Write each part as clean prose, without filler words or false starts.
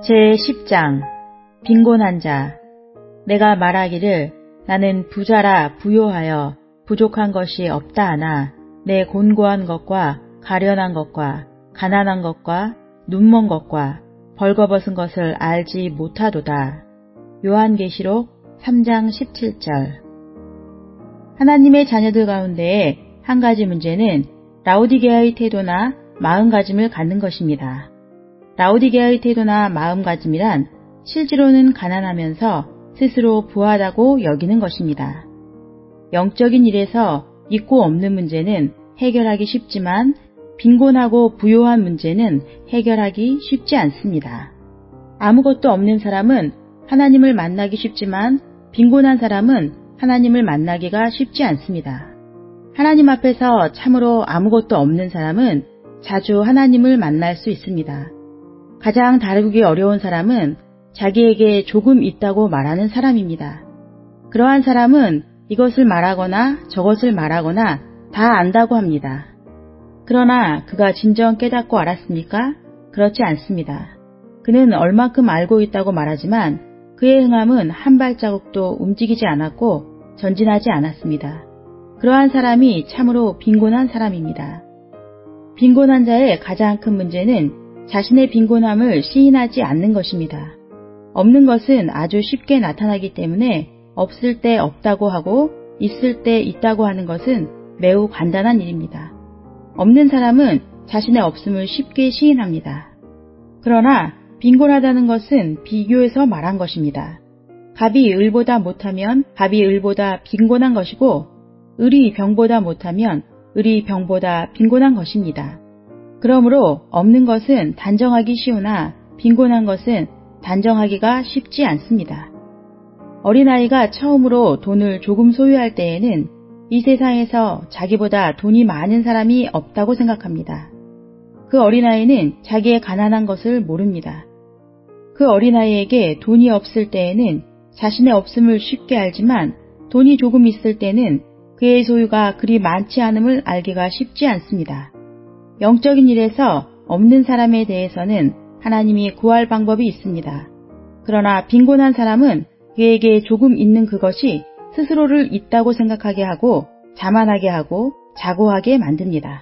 제10장 빈곤한 자. 내가 말하기를 나는 부자라 부요하여 부족한 것이 없다 하나 내 곤고한 것과 가련한 것과 가난한 것과 눈먼 것과 벌거벗은 것을 알지 못하도다. 요한계시록 3장 17절. 하나님의 자녀들 가운데의 한 가지 문제는 라오디게아의 태도나 마음가짐을 갖는 것입니다. 라오디게아의 태도나 마음가짐이란 실제로는 가난하면서 스스로 부하다고 여기는 것입니다. 영적인 일에서 있고 없는 문제는 해결하기 쉽지만 빈곤하고 부요한 문제는 해결하기 쉽지 않습니다. 아무것도 없는 사람은 하나님을 만나기 쉽지만 빈곤한 사람은 하나님을 만나기가 쉽지 않습니다. 하나님 앞에서 참으로 아무것도 없는 사람은 자주 하나님을 만날 수 있습니다. 가장 다루기 어려운 사람은 자기에게 조금 있다고 말하는 사람입니다. 그러한 사람은 이것을 말하거나 저것을 말하거나 다 안다고 합니다. 그러나 그가 진정 깨닫고 알았습니까? 그렇지 않습니다. 그는 얼만큼 알고 있다고 말하지만 그의 행함은 한 발자국도 움직이지 않았고 전진하지 않았습니다. 그러한 사람이 참으로 빈곤한 사람입니다. 빈곤한 자의 가장 큰 문제는 자신의 빈곤함을 시인하지 않는 것입니다. 없는 것은 아주 쉽게 나타나기 때문에 없을 때 없다고 하고 있을 때 있다고 하는 것은 매우 간단한 일입니다. 없는 사람은 자신의 없음을 쉽게 시인합니다. 그러나 빈곤하다는 것은 비교해서 말한 것입니다. 갑이 을보다 못하면 갑이 을보다 빈곤한 것이고 을이 병보다 못하면 을이 병보다 빈곤한 것입니다. 그러므로 없는 것은 단정하기 쉬우나 빈곤한 것은 단정하기가 쉽지 않습니다. 어린아이가 처음으로 돈을 조금 소유할 때에는 이 세상에서 자기보다 돈이 많은 사람이 없다고 생각합니다. 그 어린아이는 자기의 가난한 것을 모릅니다. 그 어린아이에게 돈이 없을 때에는 자신의 없음을 쉽게 알지만 돈이 조금 있을 때는 그의 소유가 그리 많지 않음을 알기가 쉽지 않습니다. 영적인 일에서 없는 사람에 대해서는 하나님이 구할 방법이 있습니다. 그러나 빈곤한 사람은 그에게 조금 있는 그것이 스스로를 있다고 생각하게 하고 자만하게 하고 자고하게 만듭니다.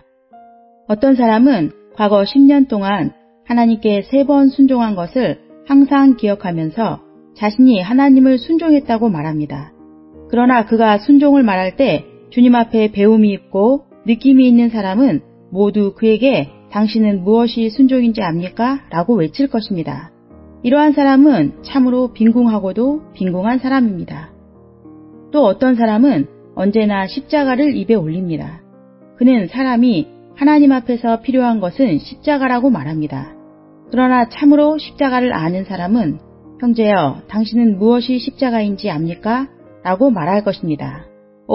어떤 사람은 과거 10년 동안 하나님께 3번 순종한 것을 항상 기억하면서 자신이 하나님을 순종했다고 말합니다. 그러나 그가 순종을 말할 때 주님 앞에 배움이 있고 느낌이 있는 사람은 모두 그에게 당신은 무엇이 순종인지 압니까? 라고 외칠 것입니다. 이러한 사람은 참으로 빈궁하고도 빈궁한 사람입니다. 또 어떤 사람은 언제나 십자가를 입에 올립니다. 그는 사람이 하나님 앞에서 필요한 것은 십자가라고 말합니다. 그러나 참으로 십자가를 아는 사람은 형제여, 당신은 무엇이 십자가인지 압니까? 라고 말할 것입니다.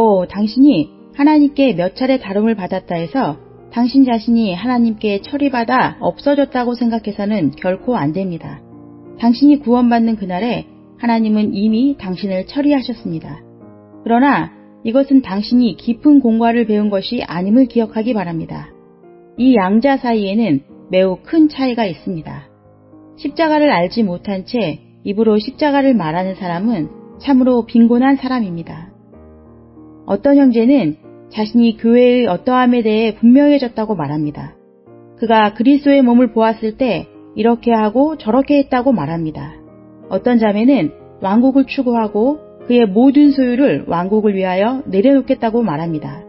당신이 하나님께 몇 차례 다름을 받았다 해서 당신 자신이 하나님께 처리받아 없어졌다고 생각해서는 결코 안 됩니다. 당신이 구원받는 그날에 하나님은 이미 당신을 처리하셨습니다. 그러나 이것은 당신이 깊은 공과를 배운 것이 아님을 기억하기 바랍니다. 이 양자 사이에는 매우 큰 차이가 있습니다. 십자가를 알지 못한 채 입으로 십자가를 말하는 사람은 참으로 빈곤한 사람입니다. 어떤 형제는 자신이 교회의 어떠함에 대해 분명해졌다고 말합니다. 그가 그리스도의 몸을 보았을 때 이렇게 하고 저렇게 했다고 말합니다. 어떤 자매는 왕국을 추구하고 그의 모든 소유를 왕국을 위하여 내려놓겠다고 말합니다.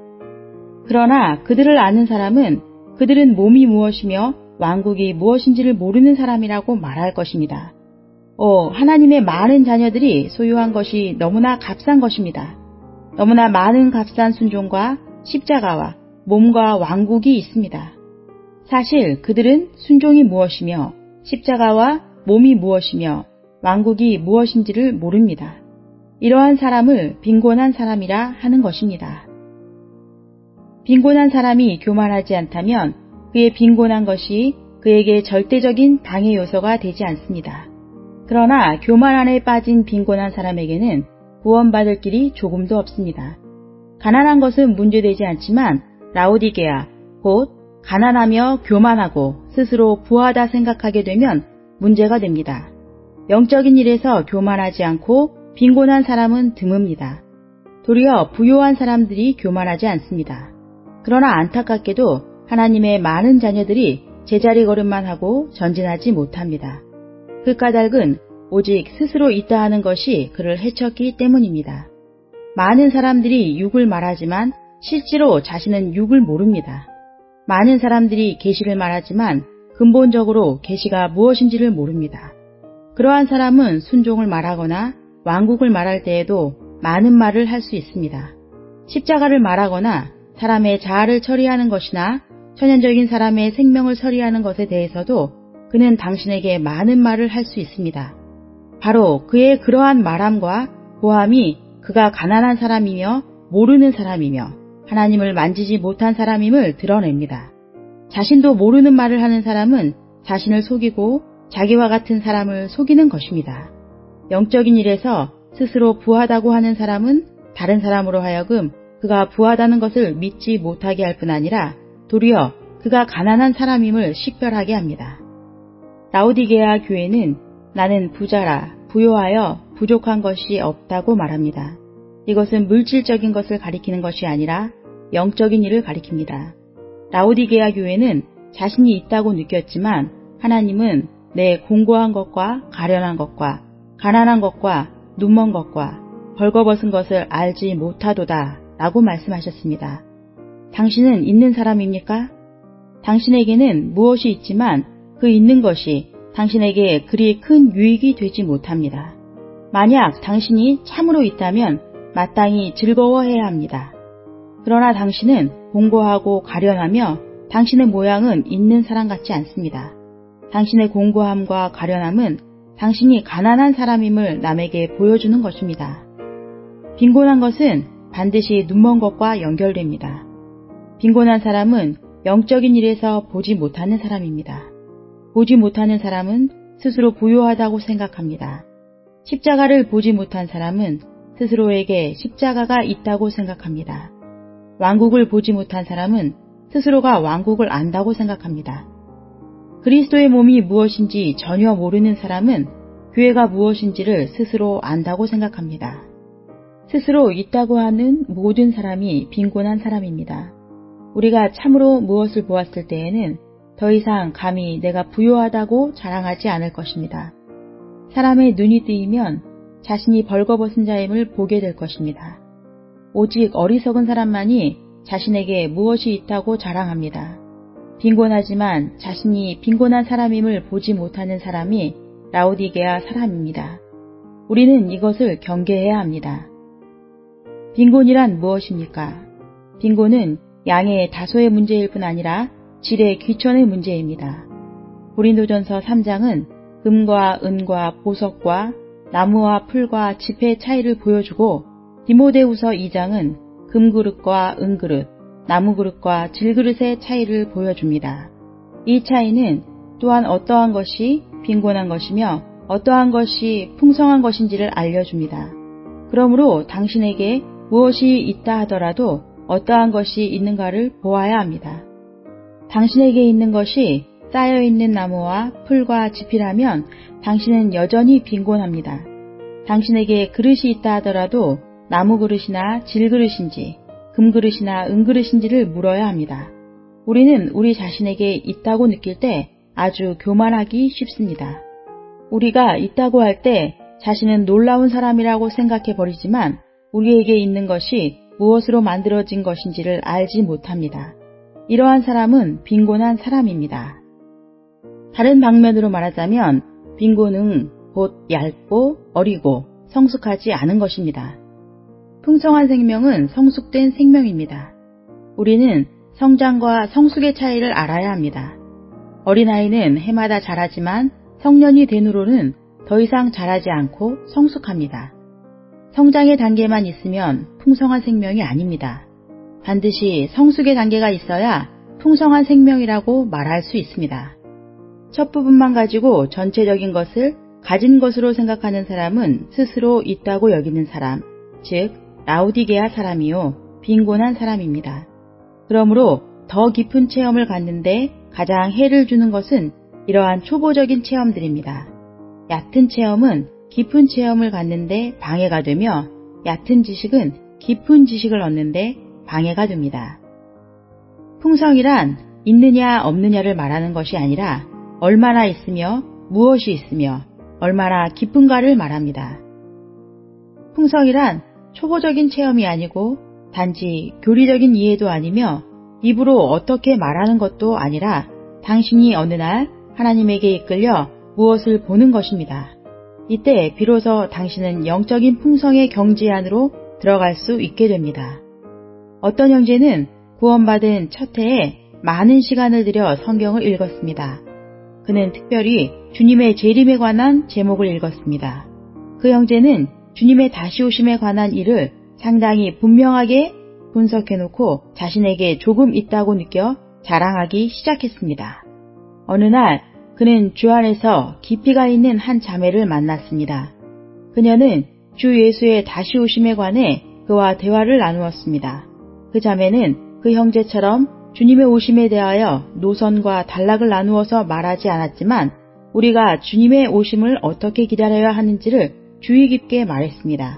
그러나 그들을 아는 사람은 그들은 몸이 무엇이며 왕국이 무엇인지를 모르는 사람이라고 말할 것입니다. 하나님의 많은 자녀들이 소유한 것이 너무나 값싼 것입니다. 너무나 많은 값싼 순종과 십자가와 몸과 왕국이 있습니다. 사실 그들은 순종이 무엇이며 십자가와 몸이 무엇이며 왕국이 무엇인지를 모릅니다. 이러한 사람을 빈곤한 사람이라 하는 것입니다. 빈곤한 사람이 교만하지 않다면 그의 빈곤한 것이 그에게 절대적인 방해 요소가 되지 않습니다. 그러나 교만 안에 빠진 빈곤한 사람에게는 구원받을 길이 조금도 없습니다. 가난한 것은 문제되지 않지만 라오디게아, 곧 가난하며 교만하고 스스로 부하다 생각하게 되면 문제가 됩니다. 영적인 일에서 교만하지 않고 빈곤한 사람은 드뭅니다. 도리어 부요한 사람들이 교만하지 않습니다. 그러나 안타깝게도 하나님의 많은 자녀들이 제자리 걸음만 하고 전진하지 못합니다. 그 까닭은 오직 스스로 있다 하는 것이 그를 해쳤기 때문입니다. 많은 사람들이 육을 말하지만 실제로 자신은 육을 모릅니다. 많은 사람들이 계시를 말하지만 근본적으로 계시가 무엇인지를 모릅니다. 그러한 사람은 순종을 말하거나 왕국을 말할 때에도 많은 말을 할 수 있습니다. 십자가를 말하거나 사람의 자아를 처리하는 것이나 천연적인 사람의 생명을 처리하는 것에 대해서도 그는 당신에게 많은 말을 할 수 있습니다. 바로 그의 그러한 말함과 고함이 그가 가난한 사람이며 모르는 사람이며 하나님을 만지지 못한 사람임을 드러냅니다. 자신도 모르는 말을 하는 사람은 자신을 속이고 자기와 같은 사람을 속이는 것입니다. 영적인 일에서 스스로 부하다고 하는 사람은 다른 사람으로 하여금 그가 부하다는 것을 믿지 못하게 할 뿐 아니라 도리어 그가 가난한 사람임을 식별하게 합니다. 라오디게아 교회는 나는 부자라 부요하여 부족한 것이 없다고 말합니다. 이것은 물질적인 것을 가리키는 것이 아니라 영적인 일을 가리킵니다. 라오디게아 교회는 자신이 있다고 느꼈지만 하나님은 내 공고한 것과 가련한 것과 가난한 것과 눈먼 것과 벌거벗은 것을 알지 못하도다 라고 말씀하셨습니다. 당신은 있는 사람입니까? 당신에게는 무엇이 있지만 그 있는 것이 당신에게 그리 큰 유익이 되지 못합니다. 만약 당신이 참으로 있다면 마땅히 즐거워해야 합니다. 그러나 당신은 공고하고 가련하며 당신의 모양은 있는 사람 같지 않습니다. 당신의 공고함과 가련함은 당신이 가난한 사람임을 남에게 보여주는 것입니다. 빈곤한 것은 반드시 눈먼 것과 연결됩니다. 빈곤한 사람은 영적인 일에서 보지 못하는 사람입니다. 보지 못하는 사람은 스스로 부요하다고 생각합니다. 십자가를 보지 못한 사람은 스스로에게 십자가가 있다고 생각합니다. 왕국을 보지 못한 사람은 스스로가 왕국을 안다고 생각합니다. 그리스도의 몸이 무엇인지 전혀 모르는 사람은 교회가 무엇인지를 스스로 안다고 생각합니다. 스스로 있다고 하는 모든 사람이 빈곤한 사람입니다. 우리가 참으로 무엇을 보았을 때에는 더 이상 감히 내가 부요하다고 자랑하지 않을 것입니다. 사람의 눈이 뜨이면 자신이 벌거벗은 자임을 보게 될 것입니다. 오직 어리석은 사람만이 자신에게 무엇이 있다고 자랑합니다. 빈곤하지만 자신이 빈곤한 사람임을 보지 못하는 사람이 라오디게아 사람입니다. 우리는 이것을 경계해야 합니다. 빈곤이란 무엇입니까? 빈곤은 양의 다소의 문제일 뿐 아니라 질의 귀천의 문제입니다. 고린도전서 3장은 금과 은과 보석과 나무와 풀과 짚의 차이를 보여주고 디모데후서 2장은 금그릇과 은그릇, 나무그릇과 질그릇의 차이를 보여줍니다. 이 차이는 또한 어떠한 것이 빈곤한 것이며 어떠한 것이 풍성한 것인지를 알려줍니다. 그러므로 당신에게 무엇이 있다 하더라도 어떠한 것이 있는가를 보아야 합니다. 당신에게 있는 것이 쌓여있는 나무와 풀과 짚이라면 당신은 여전히 빈곤합니다. 당신에게 그릇이 있다 하더라도 나무 그릇이나 질 그릇인지 금그릇이나 은그릇인지를 물어야 합니다. 우리는 우리 자신에게 있다고 느낄 때 아주 교만하기 쉽습니다. 우리가 있다고 할 때 자신은 놀라운 사람이라고 생각해 버리지만 우리에게 있는 것이 무엇으로 만들어진 것인지를 알지 못합니다. 이러한 사람은 빈곤한 사람입니다. 다른 방면으로 말하자면 빈곤은 곧 얇고 어리고 성숙하지 않은 것입니다. 풍성한 생명은 성숙된 생명입니다. 우리는 성장과 성숙의 차이를 알아야 합니다. 어린아이는 해마다 자라지만 성년이 된 후로는 더 이상 자라지 않고 성숙합니다. 성장의 단계만 있으면 풍성한 생명이 아닙니다. 반드시 성숙의 단계가 있어야 풍성한 생명이라고 말할 수 있습니다. 첫 부분만 가지고 전체적인 것을 가진 것으로 생각하는 사람은 스스로 있다고 여기는 사람, 즉 라오디게아 사람이요 빈곤한 사람입니다. 그러므로 더 깊은 체험을 갖는데 가장 해를 주는 것은 이러한 초보적인 체험들입니다. 얕은 체험은 깊은 체험을 갖는데 방해가 되며 얕은 지식은 깊은 지식을 얻는데 방해가 됩니다. 풍성이란 있느냐 없느냐를 말하는 것이 아니라 얼마나 있으며 무엇이 있으며 얼마나 깊은가를 말합니다. 풍성이란 초보적인 체험이 아니고 단지 교리적인 이해도 아니며 입으로 어떻게 말하는 것도 아니라 당신이 어느 날 하나님에게 이끌려 무엇을 보는 것입니다. 이때 비로소 당신은 영적인 풍성의 경지 안으로 들어갈 수 있게 됩니다. 어떤 형제는 구원받은 첫 해에 많은 시간을 들여 성경을 읽었습니다. 그는 특별히 주님의 재림에 관한 제목을 읽었습니다. 그 형제는 주님의 다시 오심에 관한 일을 상당히 분명하게 분석해놓고 자신에게 조금 있다고 느껴 자랑하기 시작했습니다. 어느 날 그는 주 안에서 깊이가 있는 한 자매를 만났습니다. 그녀는 주 예수의 다시 오심에 관해 그와 대화를 나누었습니다. 그 자매는 그 형제처럼 주님의 오심에 대하여 노선과 단락을 나누어서 말하지 않았지만 우리가 주님의 오심을 어떻게 기다려야 하는지를 주의 깊게 말했습니다.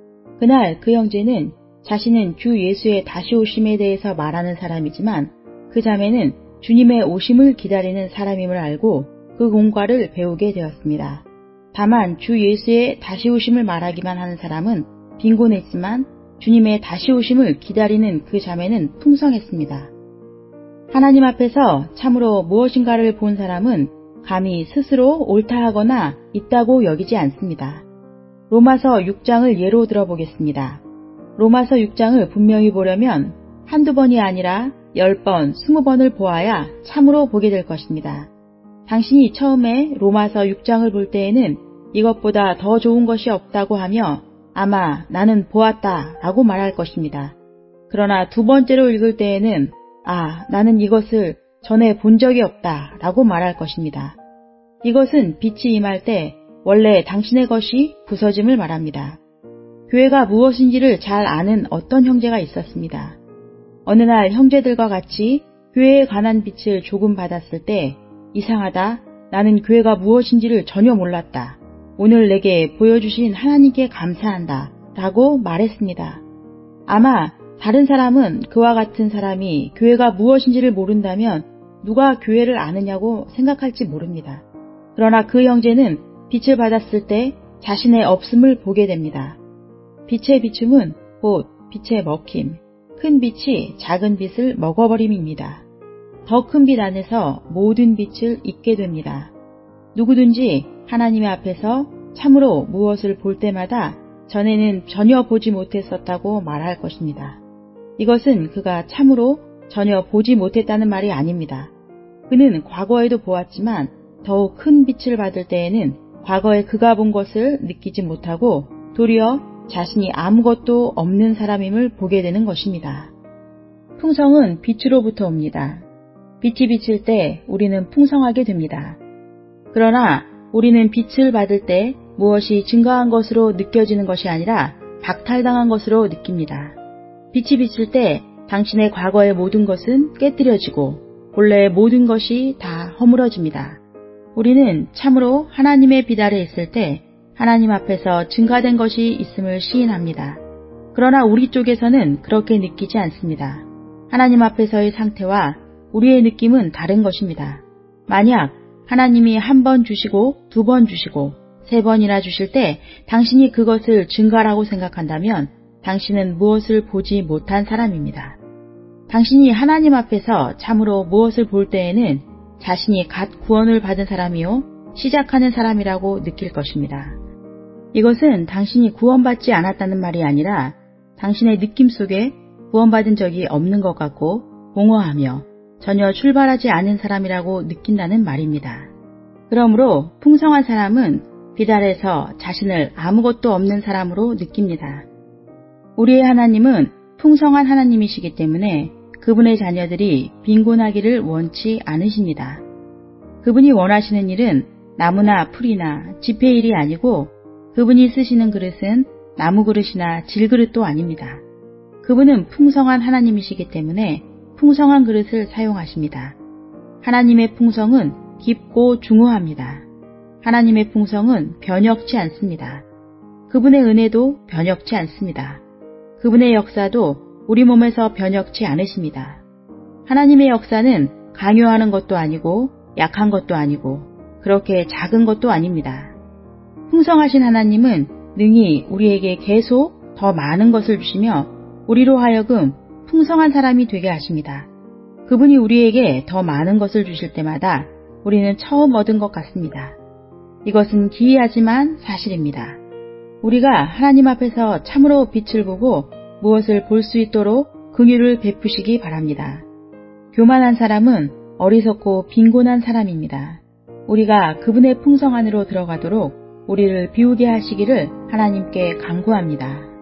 그날 그 형제는 자신은 주 예수의 다시 오심에 대해서 말하는 사람이지만 그 자매는 주님의 오심을 기다리는 사람임을 알고 그 공과를 배우게 되었습니다. 다만 주 예수의 다시 오심을 말하기만 하는 사람은 빈곤했지만 주님의 다시 오심을 기다리는 그 자매는 풍성했습니다. 하나님 앞에서 참으로 무엇인가를 본 사람은 감히 스스로 옳다 하거나 있다고 여기지 않습니다. 로마서 6장을 예로 들어보겠습니다. 로마서 6장을 분명히 보려면 한두 번이 아니라 10번, 20번을 보아야 참으로 보게 될 것입니다. 당신이 처음에 로마서 6장을 볼 때에는 이것보다 더 좋은 것이 없다고 하며 아마 나는 보았다 라고 말할 것입니다. 그러나 두 번째로 읽을 때에는 나는 이것을 전에 본 적이 없다 라고 말할 것입니다. 이것은 빛이 임할 때 원래 당신의 것이 부서짐을 말합니다. 교회가 무엇인지를 잘 아는 어떤 형제가 있었습니다. 어느 날 형제들과 같이 교회에 관한 빛을 조금 받았을 때 이상하다. 나는 교회가 무엇인지를 전혀 몰랐다. 오늘 내게 보여주신 하나님께 감사한다. 라고 말했습니다. 아마 다른 사람은 그와 같은 사람이 교회가 무엇인지를 모른다면 누가 교회를 아느냐고 생각할지 모릅니다. 그러나 그 형제는 빛을 받았을 때 자신의 없음을 보게 됩니다. 빛의 비춤은 곧 빛의 먹힘, 큰 빛이 작은 빛을 먹어버림입니다. 더 큰 빛 안에서 모든 빛을 잊게 됩니다. 누구든지 하나님의 앞에서 참으로 무엇을 볼 때마다 전에는 전혀 보지 못했었다고 말할 것입니다. 이것은 그가 참으로 전혀 보지 못했다는 말이 아닙니다. 그는 과거에도 보았지만 더욱 큰 빛을 받을 때에는 과거에 그가 본 것을 느끼지 못하고 도리어 자신이 아무것도 없는 사람임을 보게 되는 것입니다. 풍성은 빛으로부터 옵니다. 빛이 비칠 때 우리는 풍성하게 됩니다. 그러나 우리는 빛을 받을 때 무엇이 증가한 것으로 느껴지는 것이 아니라 박탈당한 것으로 느낍니다. 빛이 비칠 때 당신의 과거의 모든 것은 깨뜨려지고 본래의 모든 것이 다 허물어집니다. 우리는 참으로 하나님의 빛 아래 있을 때 하나님 앞에서 증가된 것이 있음을 시인합니다. 그러나 우리 쪽에서는 그렇게 느끼지 않습니다. 하나님 앞에서의 상태와 우리의 느낌은 다른 것입니다. 만약 하나님이 한 번 주시고 두 번 주시고 세 번이나 주실 때 당신이 그것을 증가라고 생각한다면 당신은 무엇을 보지 못한 사람입니다. 당신이 하나님 앞에서 참으로 무엇을 볼 때에는 자신이 갓 구원을 받은 사람이요 시작하는 사람이라고 느낄 것입니다. 이것은 당신이 구원받지 않았다는 말이 아니라 당신의 느낌 속에 구원받은 적이 없는 것 같고 공허하며 전혀 출발하지 않은 사람이라고 느낀다는 말입니다. 그러므로 풍성한 사람은 빛 아래서 자신을 아무것도 없는 사람으로 느낍니다. 우리의 하나님은 풍성한 하나님이시기 때문에 그분의 자녀들이 빈곤하기를 원치 않으십니다. 그분이 원하시는 일은 나무나 풀이나 지폐 일이 아니고 그분이 쓰시는 그릇은 나무 그릇이나 질그릇도 아닙니다. 그분은 풍성한 하나님이시기 때문에 풍성한 그릇을 사용하십니다. 하나님의 풍성은 깊고 중후합니다. 하나님의 풍성은 변혁치 않습니다. 그분의 은혜도 변혁치 않습니다. 그분의 역사도 우리 몸에서 변혁치 않으십니다. 하나님의 역사는 강요하는 것도 아니고 약한 것도 아니고 그렇게 작은 것도 아닙니다. 풍성하신 하나님은 능히 우리에게 계속 더 많은 것을 주시며 우리로 하여금 풍성한 사람이 되게 하십니다. 그분이 우리에게 더 많은 것을 주실 때마다 우리는 처음 얻은 것 같습니다. 이것은 기이하지만 사실입니다. 우리가 하나님 앞에서 참으로 빛을 보고 무엇을 볼 수 있도록 긍휼을 베푸시기 바랍니다. 교만한 사람은 어리석고 빈곤한 사람입니다. 우리가 그분의 풍성 안으로 들어가도록 우리를 비우게 하시기를 하나님께 간구합니다.